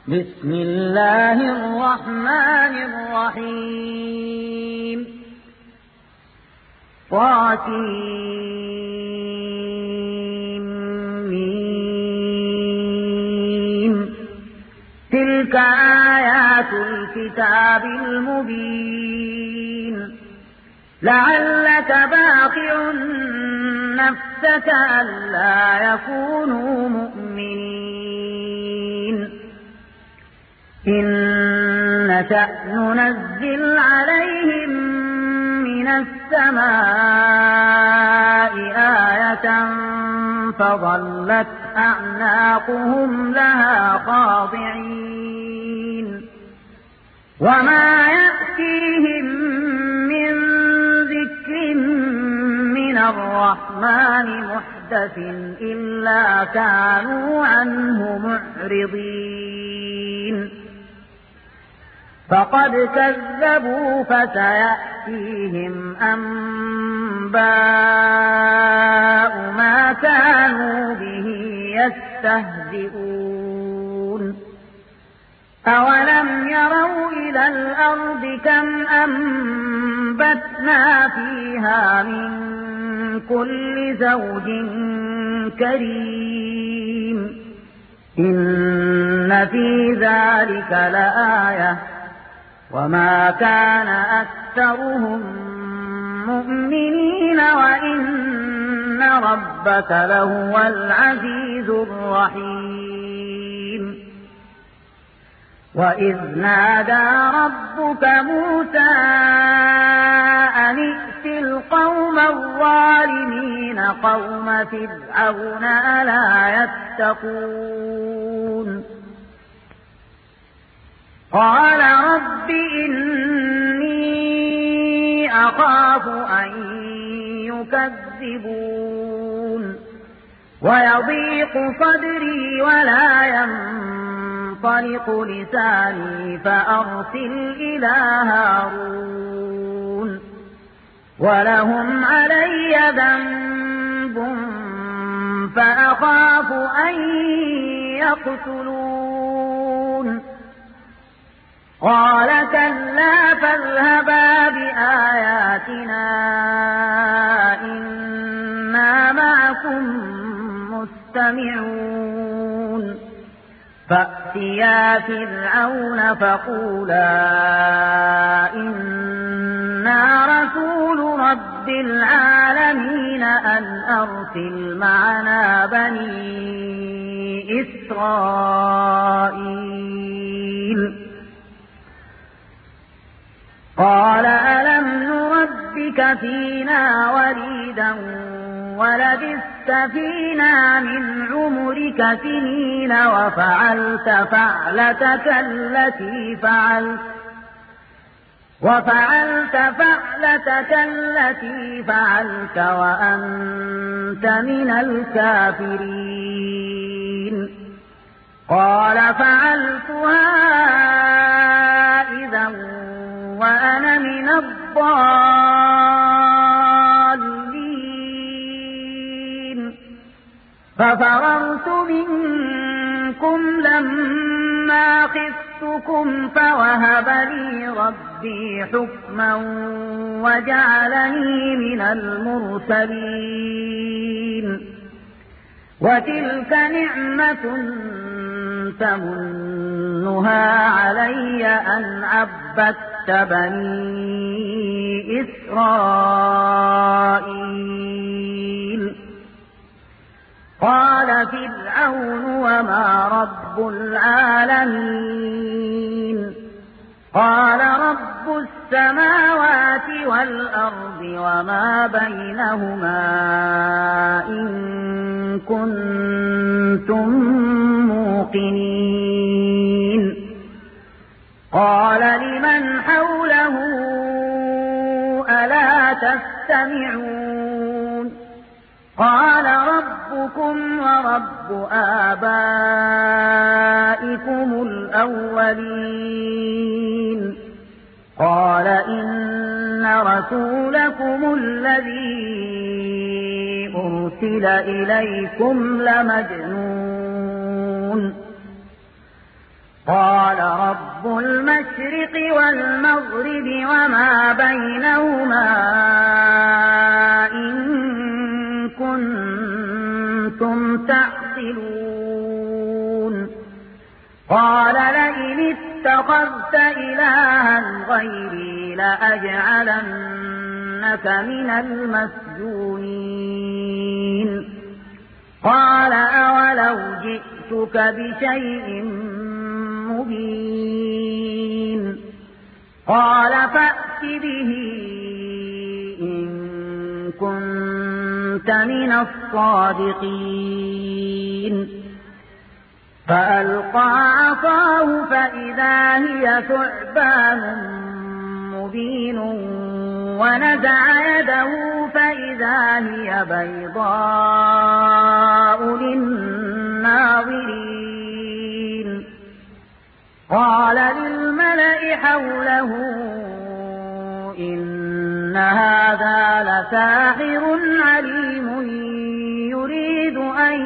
بسم الله الرحمن الرحيم طاسيم تلك آيات الكتاب المبين لعلك باخع نفسك ألا يكونوا مؤمنين إن نشأ ننزل عليهم من السماء آية فظلت أعناقهم لها خاضعين وما يأتيهم من ذكر من الرحمن محدث إلا كانوا عنه معرضين فقد كذبوا فسيأتيهم أنباء ما كانوا به يستهزئون أولم يروا إلى الأرض كم أنبتنا فيها من كل زوج كريم إن في ذلك لآية وما كان أكثرهم مؤمنين وإن ربك لهو العزيز الرحيم وإذ نادى ربك موسى أن ائت القوم الظالمين قوم فرعون ألا يتقون قال رب إني أخاف أن يكذبون ويضيق صدري ولا ينطلق لساني فأرسل إلى هارون ولهم علي ذنب فأخاف أن يقتلون قال كلا فاذهبا بآياتنا إنا معكم مستمعون فأتيا فرعون فقولا إنا رسول رب العالمين أن أرسل معنا بني إسرائيل قال ألم نربك فينا وليدا ولبثت فينا من عمرك سنين وفعلت فعلتك التي فعلت وأنت من الكافرين قال فعلتها إذا وأنا من الضالين ففررت منكم لما خفتكم فوهب لي ربي حكما وجعلني من المرسلين وتلك نعمة تمنها علي أن عبدت بني إسرائيل قال فرعون وما رب العالمين قال رب السماوات والأرض وما بينهما إن كنتم موقنين قال لمن حوله ألا تستمعون قال ربكم ورب آبائكم الأولين قال إن رسولكم الذي أرسل إليكم لمجنون قال رب المشرق والمغرب وما بينهما إن كنتم تعقلون قال لئن اتخذت إلها غيري لأجعلنك من المسجونين قال أولو جئتك بشيء مبين قال فأت به إن كنت من الصادقين فألقى عصاه فإذا هي ثعبان مبين ونزع يده فإذا هي بيضاء للناظرين قال للملأ حوله إن هذا لساحر عليم يريد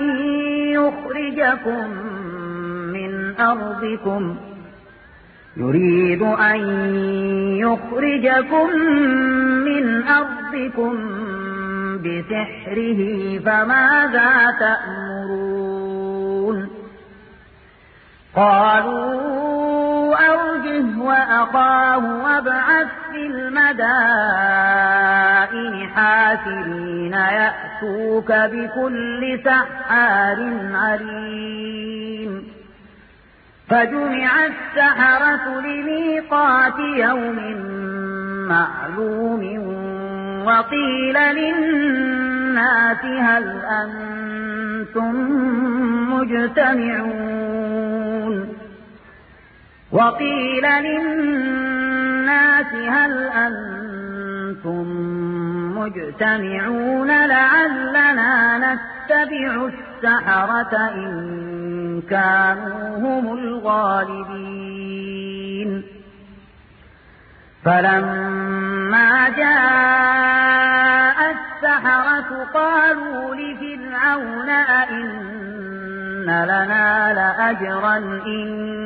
أن يخرجكم من أرضكم بسحره فماذا تأمرون قالوا أرجه وأخاه وابعث في المدائن حاشرين يأتوك بكل سحار عليم فجمع السحرة لميقات يوم معلوم وقيل للناس هل أنتم مجتمعون لعلنا نتبع السحرة إن كانوا هم الغالبين فلما جاء السحرة قالوا لفرعون أئن لنا لأجرا إن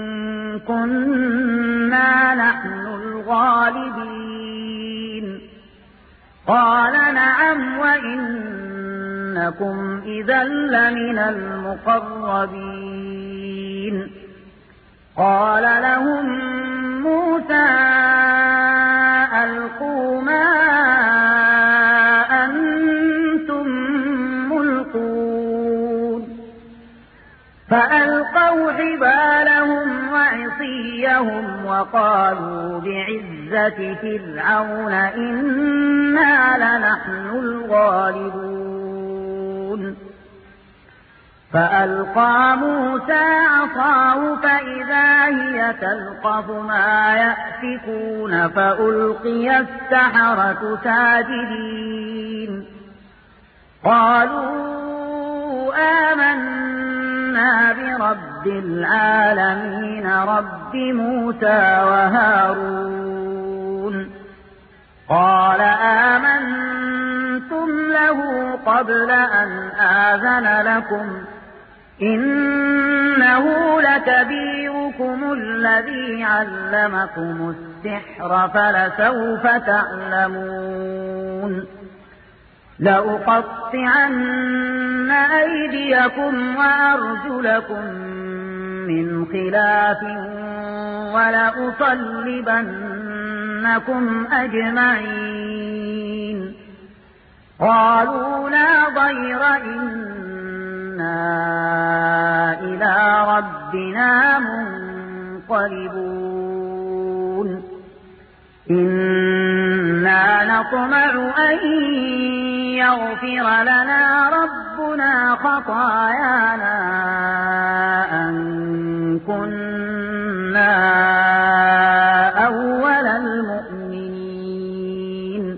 كنا نحن الغالبين قال نعم وإنكم إذا لمن المقربين قال لهم موسى ألقوا ما أنتم ملقون فألقوا حبالهم وعصيهم وقالوا بعزة فرعون إنا لنحن الغالبون فألقى موسى عصاه فإذا هي تلقف ما يأفكون فألقي السحرة ساجدين قالوا آمنا برب العالمين رب موسى وهارون قال آمنتم له قبل أن آذن لكم إنه لكبيركم الذي علمكم السحر فلسوف تعلمون لأقطعن أيديكم وأرجلكم من خلاف ولأصلبنكم أجمعين قالوا لا ضير إنا إلى ربنا منقلبون إنا نطمع أن يغفر لنا ربنا خطايانا أن كنا أول المؤمنين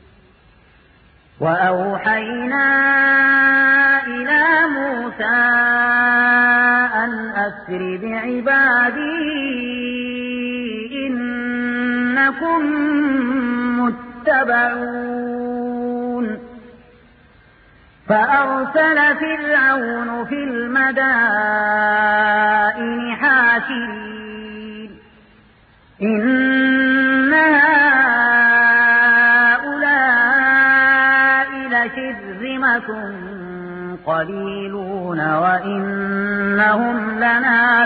وأوحينا إلى موسى أن أسر بعبادي إنكم متبعون فأرسل فرعون في المدائن حاشرين إن هؤلاء لشرذمة قليلون وإنهم لنا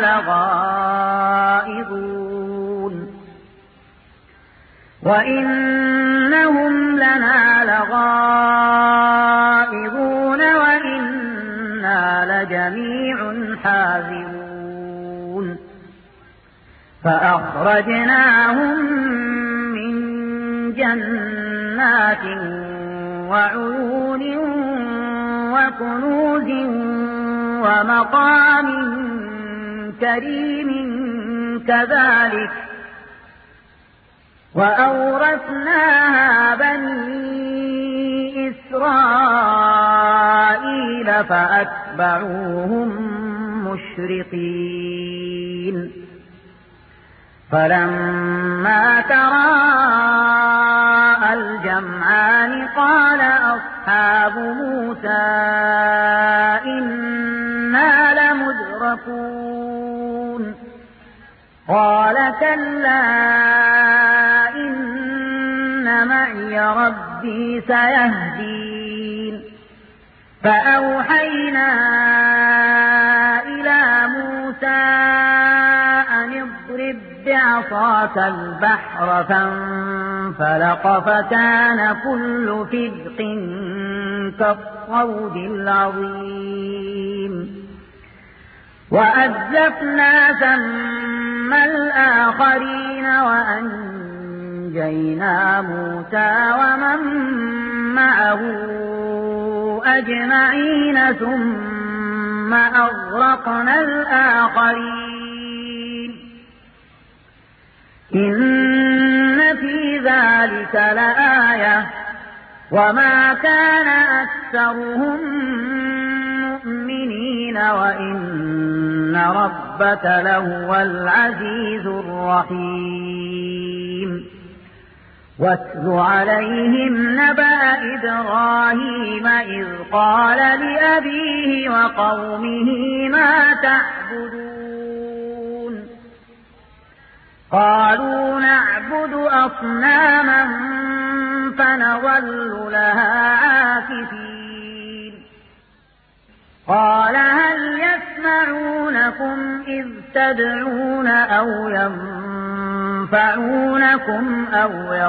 لغائظون وإنا لجميع حاذرون فأخرجناهم من جنات وعيون وكنوز ومقام كريم كذلك وأورثناها بني إسرائيل فأتبعوهم مشرقين فلما تراءى الجمعان قال أصحاب موسى إنا لمدركون قال كلا إن معي ربي سيهدين فأوحينا إلى موسى أن اضرب بعصاك البحر فانفلق فكان كل فرق كالطود العظيم وأزلفنا ثم الآخرين وأنجينا موسى ومن معه أجمعين ثم أغرقنا الآخرين إن في ذلك لآية وما كان أكثرهم مؤمنين وإن ربك لهو العزيز الرحيم واتل عليهم نبأ إبراهيم إذ قال لأبيه وقومه ما تعبدون قالوا نعبد أصناما فنظل لها عاكفين قال هل يسمعونكم إذ تدعون أو ينفعونكم أو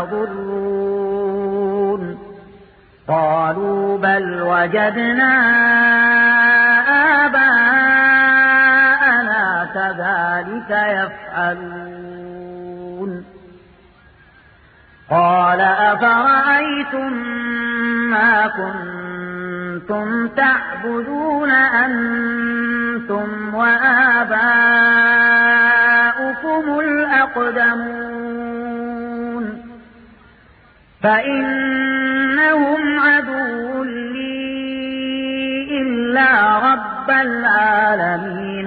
يضرون قالوا بل وجدنا آباءنا كذلك يفعلون قال أفرأيتم ما كنتم تعبدون أنتم وآباؤكم الأقدمون فإنهم عدو لي إلا رب العالمين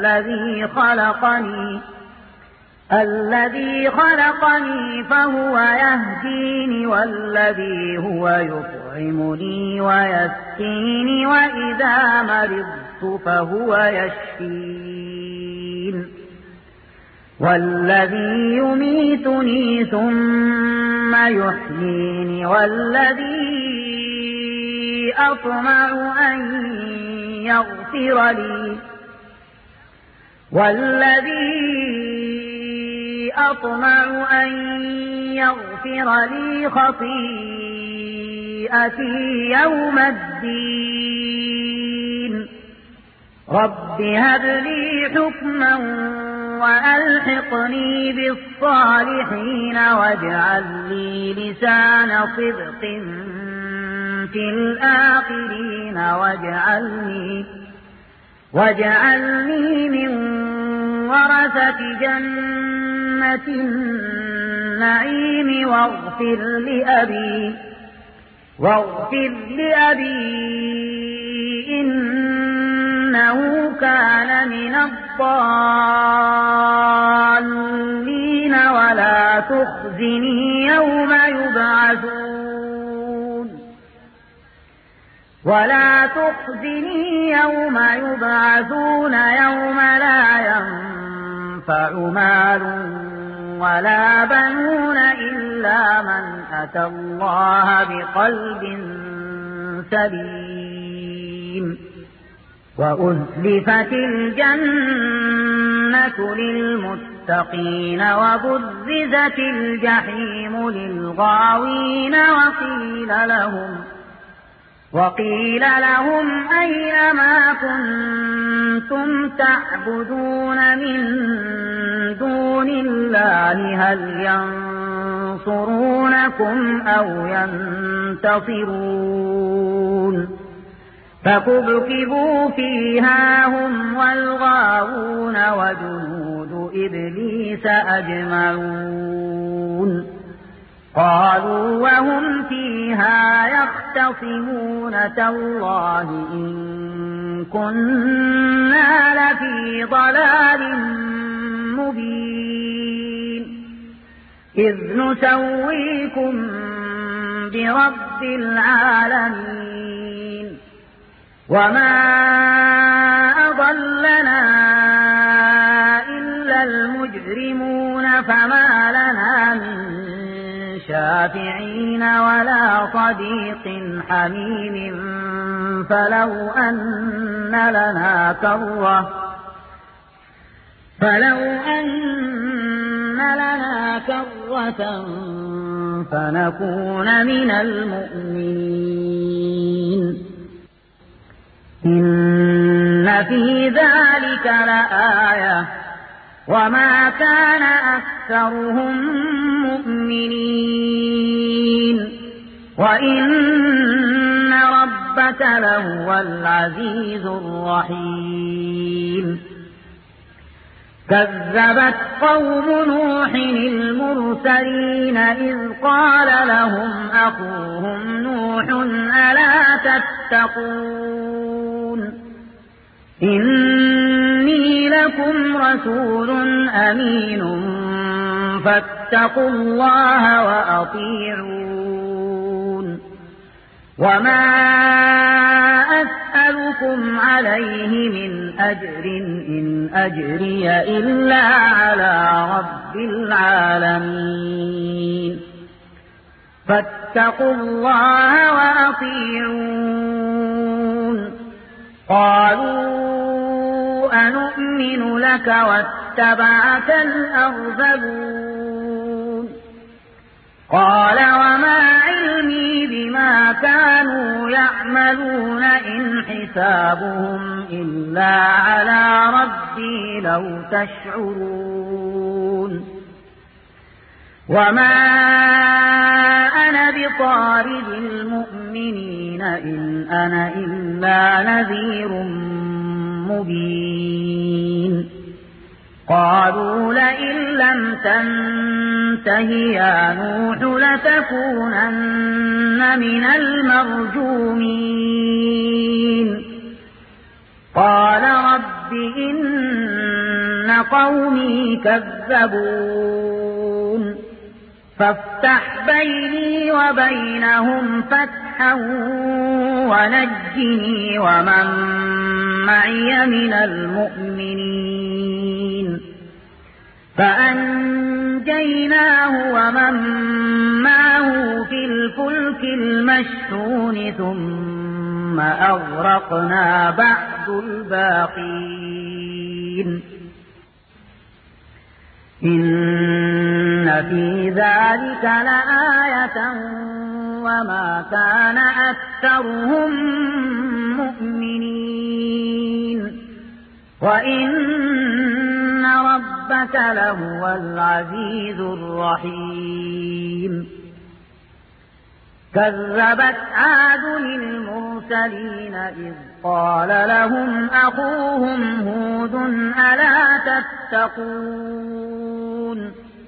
الذي خلقني فهو يهديني والذي هو يطعمني ويسقيني وإذا مرضت فهو يشفين والذي يميتني ثم يحييني والذي أطمع أن يغفر لي خطيئتي يوم الدين رب هب لي حكما وألحقني بالصالحين واجعل لي لسان صدق في الآخرين واجعلني من ورثة جنة النعيم واغفر لأبي إنه كان من الضالين ولا تخزني يوم يبعثون ولا تخزني يوم يبعثون يوم لا ينفع مال ولا بنون إلا من أتى الله بقلب سليم وأزلفت الجنة للمتقين وبرزت الجحيم للغاوين وقيل لهم أين ما كنتم تعبدون من دون الله هل ينصرونكم أو ينتصرون فكبكبوا فيها هم والغاوون وجنود إبليس أجمعون قالوا وهم فيها يختصمون تالله إن كنا لفي ضلال مبين إذ نسويكم برب العالمين وما أضلنا إلا المجرمون فما لنا من شافعين ولا صديق حميم فلو أن لنا كرة فنكون من المؤمنين إن في ذلك لآية وما كان أكثرهم مؤمنين وإن ربك لهو العزيز الرحيم كذبت قوم نوح المرسلين إذ قال لهم أخوهم نوح ألا تتقون إني لكم رسول أمين فاتقوا الله وأطيعون وما أسألكم عليه من أجر إن أجري إلا على رب العالمين فاتقوا الله وأطيعون قالوا أنؤمن لك واتبعك الأرذلون قال وما علمي بما كانوا يعملون إن حسابهم إلا على ربي لو تشعرون وما أنا بطارد المؤمنين إن أنا إلا نذير مبين قالوا لئن لم تنته يا نوح لتكونن من المرجومين قال رب إن قومي كذبون فافتح بيني وبينهم فتحا ونجني ومن معي من المؤمنين فأنجيناه ومن معه في الفلك المشحون ثم أغرقنا بعد الباقين إن في ذلك لآية وما كان أكثرهم مؤمنين وإن ربك لهو العزيز الرحيم كذبت عاد المرسلين إذ قال لهم أخوهم هود ألا تتقون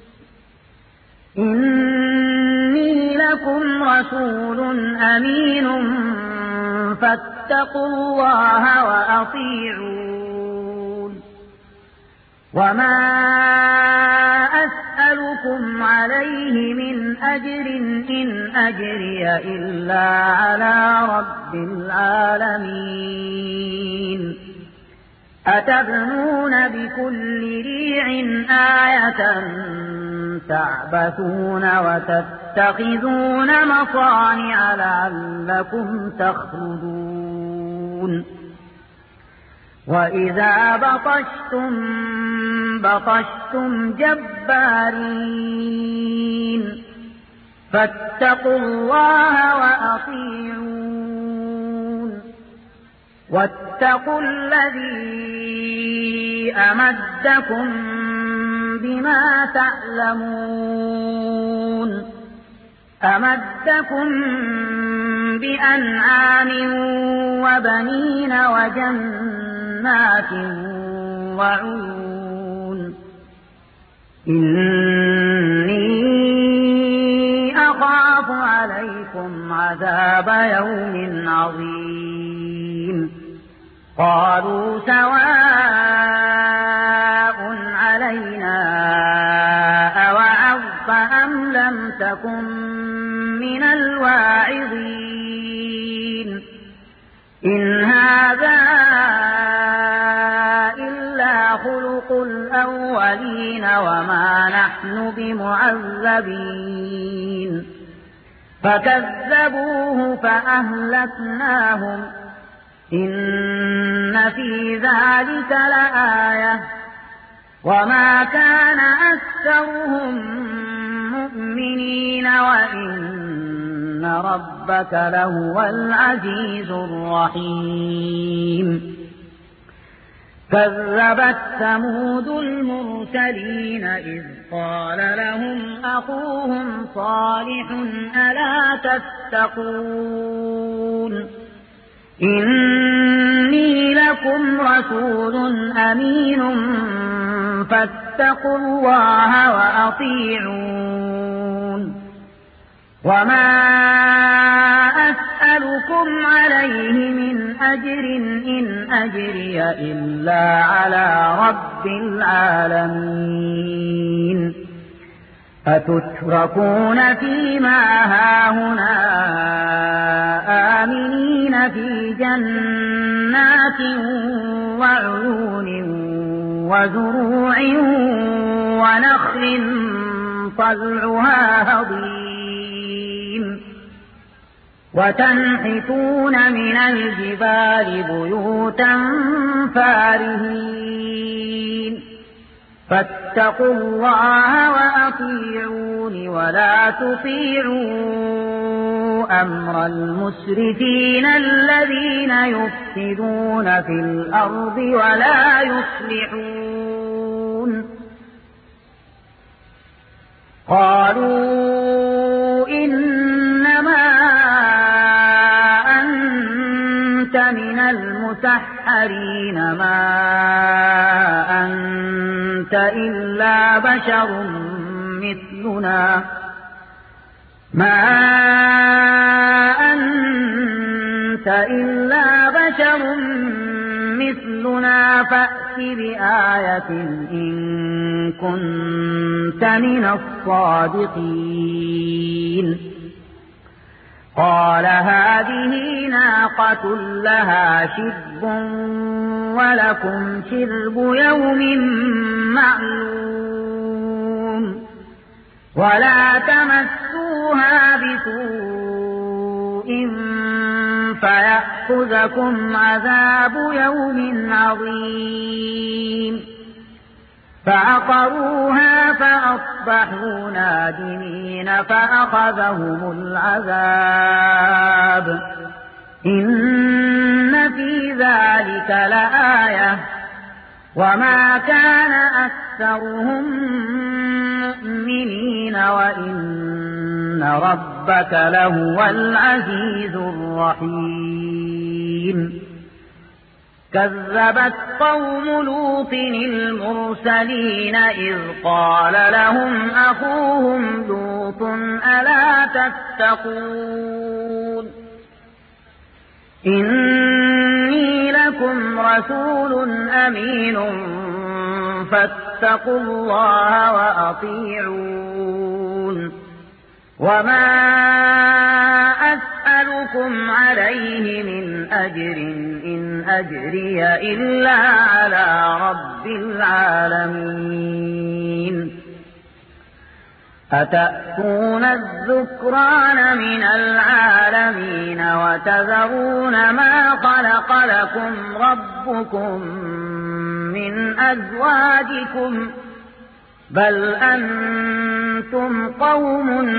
إني لكم رسول أمين فاتقوا الله وأطيعون وما أسألكم عليه من أجر إن أجري إلا على رب رب العالمين أتبنون بكل ريع آية تعبثون وتتخذون مصانع لعلكم تخلدون وإذا بطشتم جبارين فاتقوا الله وأطيعون واتقوا الذي أمدكم بما تعلمون أمدكم بأنعام وبنين وجنات وعيون إني أخاف عليكم عذاب يوم عظيم قالوا سواء علينا أوعظت أم لم تكن من الواعظين إن هذا إلا خلق الأولين وما نحن بمعذبين فكذبوه فأهلكناهم إن في ذلك لآية وما كان أكثرهم مؤمنين وإن ربك لهو العزيز الرحيم كذبت ثمود المرسلين إذ قال لهم أخوهم صالح ألا تتقون إني لكم رسول أمين فاتقوا الله وأطيعون وما أسألكم عليه من أجر إن أجري إلا على رب العالمين أتتركون فيما هاهنا آمنين في جنات وعيون وزروع ونخل طلعها هضيم وتنحتون من الجبال بيوتا فارهين فاتقوا الله وأطيعون ولا تطيعوا أمر المسرفين الذين يفسدون في الأرض ولا يصلحون قالوا إنما أنت من المسحرين ما أنت إلا بشر مثلنا فأت بآية إن كنت من الصادقين قال هذه ناقة لها شرب ولكم شرب يوم معلوم ولا تمسوها بسوء فيأخذكم عذاب يوم عظيم فعقروها فأصبحوا نادمين فأخذهم العذاب إن في ذلك لآية وما كان أكثرهم مؤمنين وإن ربك لهو العزيز الرحيم كذبت قوم لوط المرسلين إذ قال لهم أخوهم لوط ألا تتقون إني لكم رسول أمين فاتقوا الله وأطيعون وما أسألكم أسألكم عليه من أجر إن أجري إلا على رب العالمين أتأتون الذكران من العالمين وتذرون ما خلق لكم ربكم من أزواجكم بل أنتم قوم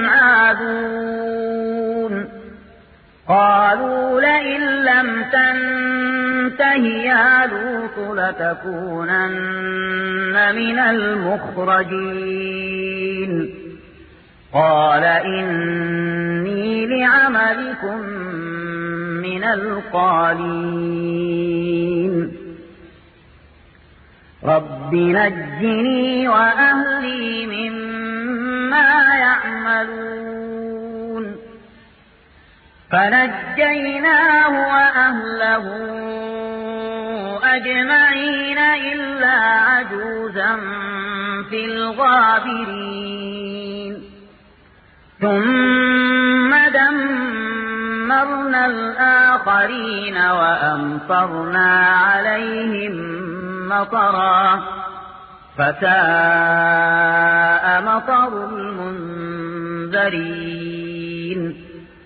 عادون قالوا لئن لم تنته يا لوط لتكونن من المخرجين قال إني لعملكم من القالين رب نجني وأهلي مما يعملون فنجيناه وأهله أجمعين إلا عجوزا في الغابرين ثم دمرنا الآخرين وأمطرنا عليهم مطرا فساء مطر المنذرين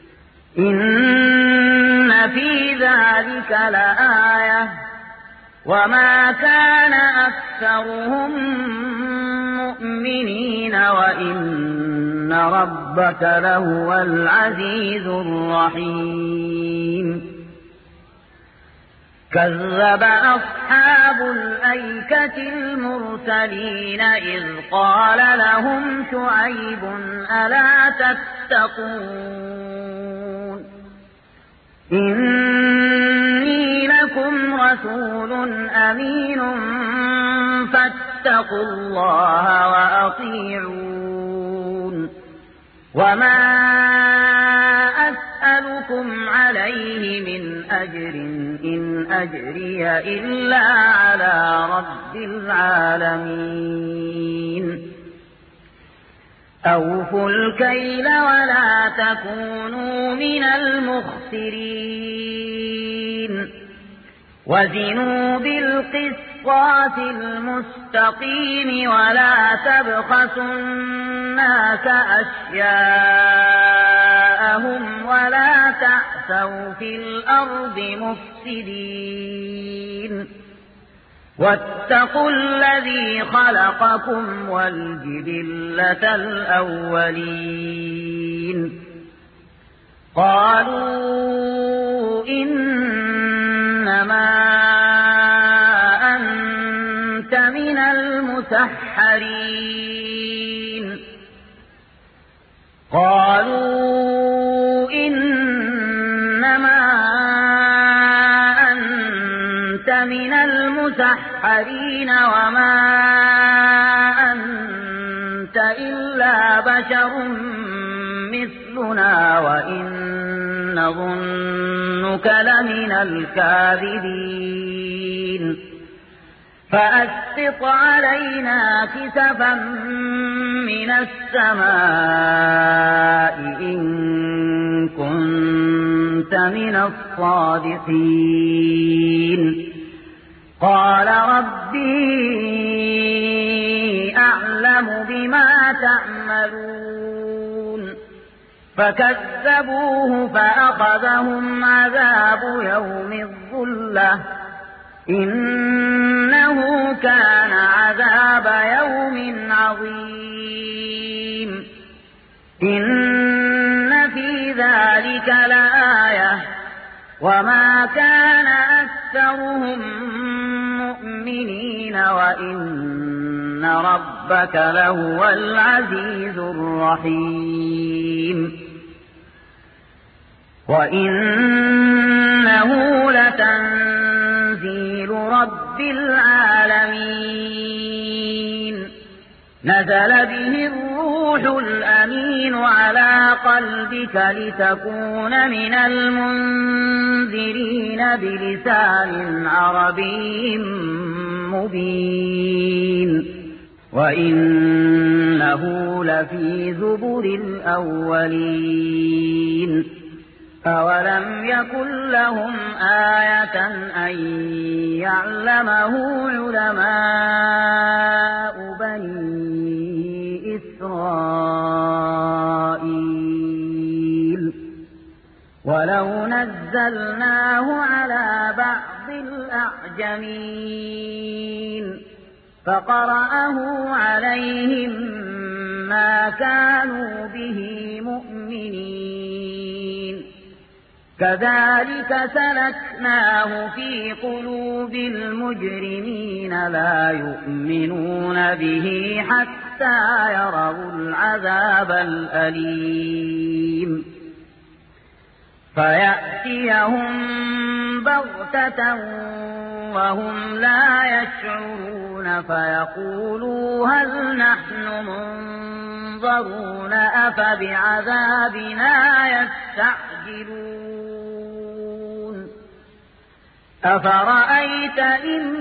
إن في ذلك لآية وما كان أكثرهم مؤمنين وإن ربك لهو العزيز الرحيم كذب أصحاب الأيكة المرسلين إذ قال لهم شعيب ألا تتقون إني لكم رسول أمين فاتقوا الله وأطيعون وما أسألكم عليه من أجر إن أجري إلا على رب العالمين أوفوا الكيل ولا تكونوا من المخسرين وزنوا بالقسطاس المستقيم ولا تبخسوا الناس أشياءهم ولا تعثوا في الأرض مفسدين واتقوا الذي خلقكم والجبلة الأولين قالوا إنما أنت من المسحرين قالوا إنما أنت من المسحرين وما أنت إلا بشر مثلنا وإن نظنك لمن الكاذبين فأسقط علينا كسفا من السماء إن كنت من الصادقين قال ربي أعلم بما تعملون فكذبوه فأخذهم عذاب يوم الظلة إنه كان عذاب يوم عظيم إن في ذلك لآية وما كان أكثرهم مؤمنين وإن ربك لهو العزيز الرحيم وإنه لتنزيل رب العالمين نزل به الروح الأمين على قلبك لتكون من المنذرين بلسان عربي مبين وإنه لفي زبر الأولين أولم يكن لهم آية أن يعلمه علماء بني إسرائيل ولو نزلناه على بعض الأعجمين فقرأه عليهم ما كانوا به مؤمنين كذلك سلكناه في قلوب المجرمين لا يؤمنون به حتى يروا العذاب الأليم فيأتيهم بغتة وهم لا يشعرون فيقولوا هل نحن منظرون أفبعذابنا يستعجلون أفرأيت إن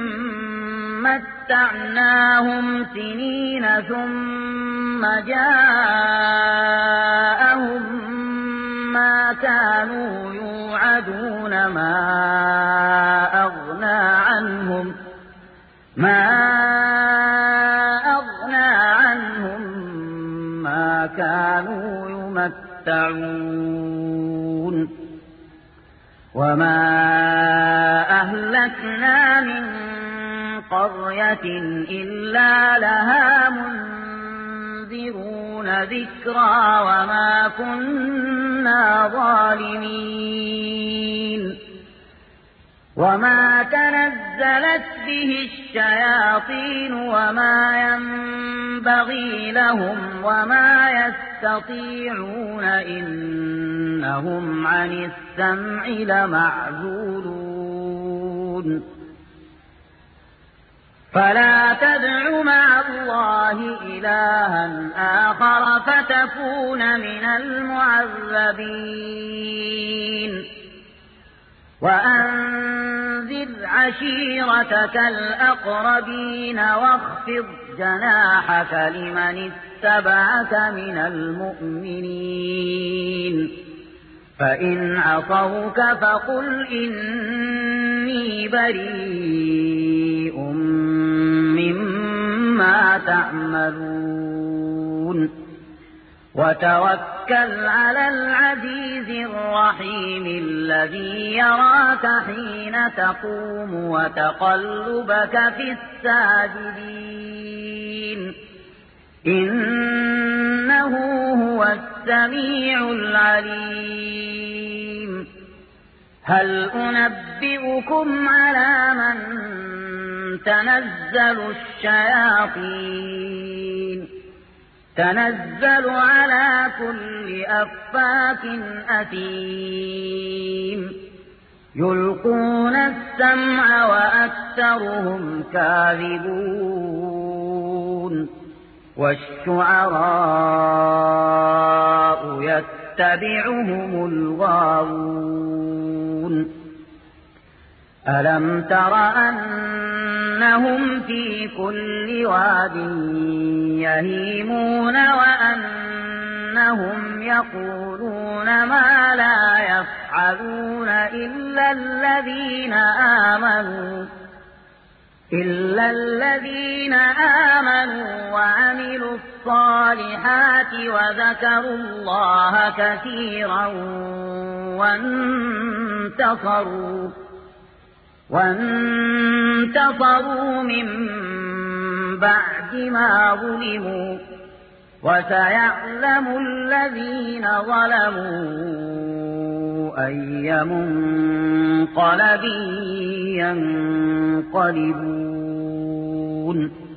متعناهم سنين ثم جاءهم ما كانوا يوعدون ما أغنى عنهم ما كانوا يمتعون وما أهلكنا من قرية إلا لها منذرون ذكرى وما كنا ظالمين وما تنزلت به الشياطين وما ينبغي لهم وما يستطيعون إنهم عن السمع لمعزولون فلا تدع مع الله إلها آخر فتكون من المعذبين وأنذر عشيرتك الأقربين واخفض جناحك لمن اتبعك من المؤمنين فإن عصوك فقل إني بريء مما تعملون وتوكل على العزيز الرحيم الذي يراك حين تقوم وتقلبك في الساجدين إنه هو السميع العليم هل أنبئكم على من تنزل الشياطين تنزل على كل أفاك أثيم يلقون السمع وأكثرهم كاذبون والشعراء يتبعهم الغاوون ألم تر أنهم في كل واد يهيمون وأنهم يقولون ما لا يفعلون إلا الذين آمنوا وعملوا الصالحات وذكروا الله كثيرا وانتصروا من بعد ما ظلموا وسيعلم الذين ظلموا أي منقلب ينقلبون